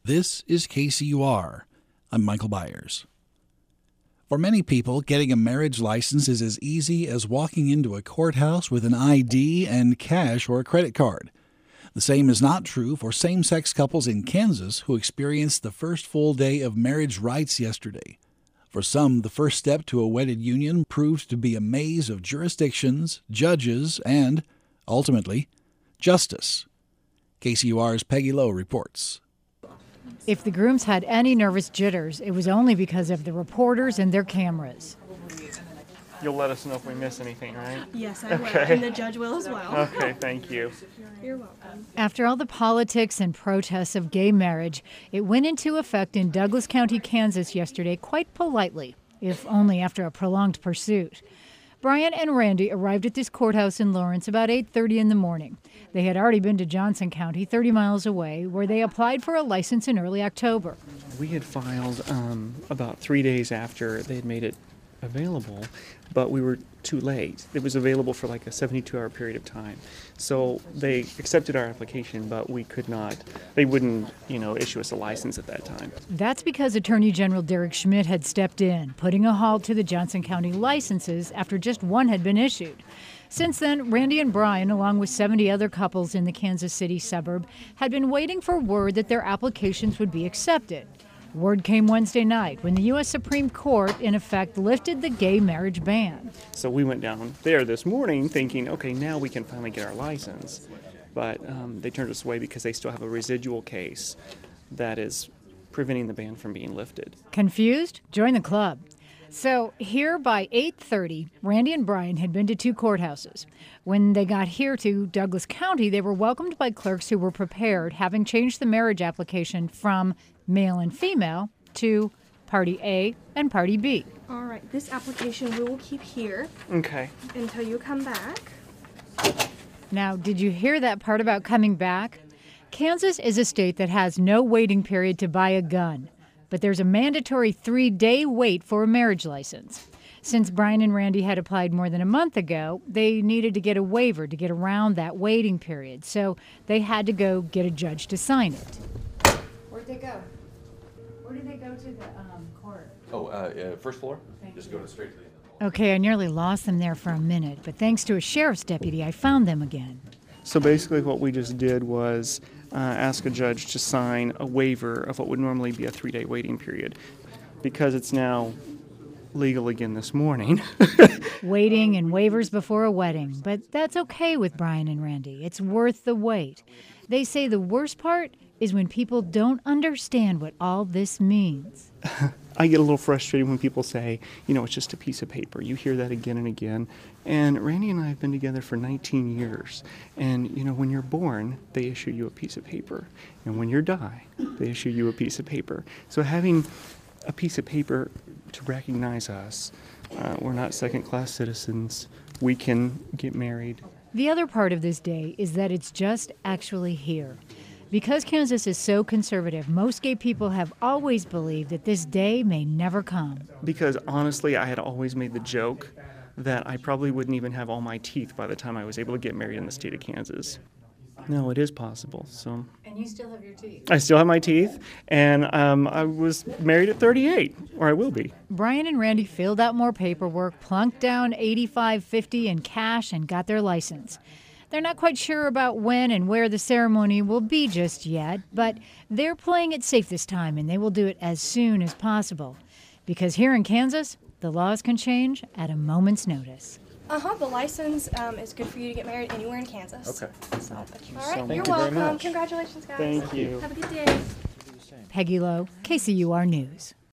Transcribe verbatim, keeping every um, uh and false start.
This is K C U R. I'm Michael Byers. For many people, getting a marriage license is as easy as walking into a courthouse with an I D and cash or a credit card. The same is not true for same-sex couples in Kansas who experienced the first full day of marriage rites yesterday. For some, the first step to a wedded union proved to be a maze of jurisdictions, judges, and, ultimately, justice. K C U R's Peggy Lowe reports. If the grooms had any nervous jitters, it was only because of the reporters and their cameras. You'll let us know if we miss anything, right? Yes, I will, okay. And the judge will as well. Okay, thank you. You're welcome. After all the politics and protests of gay marriage, it went into effect in Douglas County, Kansas yesterday quite politely, if only after a prolonged pursuit. Brian and Randy arrived at this courthouse in Lawrence about eight thirty in the morning. They had already been to Johnson County, thirty miles away, where they applied for a license in early October. We had filed um, about three days after they had made it available, but we were too late. It was available for like a seventy-two hour period of time. So they accepted our application, but we could not, they wouldn't, you know, issue us a license at that time. That's because Attorney General Derek Schmidt had stepped in, putting a halt to the Johnson County licenses after just one had been issued. Since then, Randy and Brian, along with seventy other couples in the Kansas City suburb, had been waiting for word that their applications would be accepted. Word came Wednesday night when the U S Supreme Court, in effect, lifted the gay marriage ban. So we went down there this morning thinking, okay, now we can finally get our license. But um, they turned us away because they still have a residual case that is preventing the ban from being lifted. Confused? Join the club. So here by eight thirty, Randy and Brian had been to two courthouses. When they got here to Douglas County, they were welcomed by clerks who were prepared, having changed the marriage application from male and female to Party A and Party B. All right, this application we will keep here. Okay. Until you come back. Now, did you hear that part about coming back? Kansas is a state that has no waiting period to buy a gun, but there's a mandatory three-day wait for a marriage license. Since Brian and Randy had applied more than a month ago, they needed to get a waiver to get around that waiting period, so they had to go get a judge to sign it. Where'd they go? Where did they go to the um, court? Oh, uh, uh, first floor? Thank Just you. Go to straight to the end of the hall. Okay, I nearly lost them there for a minute, but thanks to a sheriff's deputy, I found them again. So basically what we just did was uh, ask a judge to sign a waiver of what would normally be a three-day waiting period. Because it's now legal again this morning. Waiting and waivers before a wedding, but that's okay with Brian and Randy. It's worth the wait. They say the worst part is when people don't understand what all this means. I get a little frustrated when people say, you know, it's just a piece of paper. You hear that again and again. And Randy and I have been together for nineteen years. And, you know, when you're born, they issue you a piece of paper. And when you die, they issue you a piece of paper. So having a piece of paper to recognize us, uh, we're not second-class citizens. We can get married. The other part of this day is that it's just actually here. Because Kansas is so conservative, most gay people have always believed that this day may never come. Because honestly, I had always made the joke that I probably wouldn't even have all my teeth by the time I was able to get married in the state of Kansas. No, it is possible. So. And you still have your teeth? I still have my teeth, and um, I was married at thirty-eight, or I will be. Brian and Randy filled out more paperwork, plunked down eighty-five fifty in cash, and got their license. They're not quite sure about when and where the ceremony will be just yet, but they're playing it safe this time, and they will do it as soon as possible. Because here in Kansas, the laws can change at a moment's notice. Uh-huh, the license um, is good for you to get married anywhere in Kansas. Okay. So, all right, so you're much. Thank you very welcome. much. Congratulations, guys. Thank you. Have a good day. Peggy Lowe, K C U R News.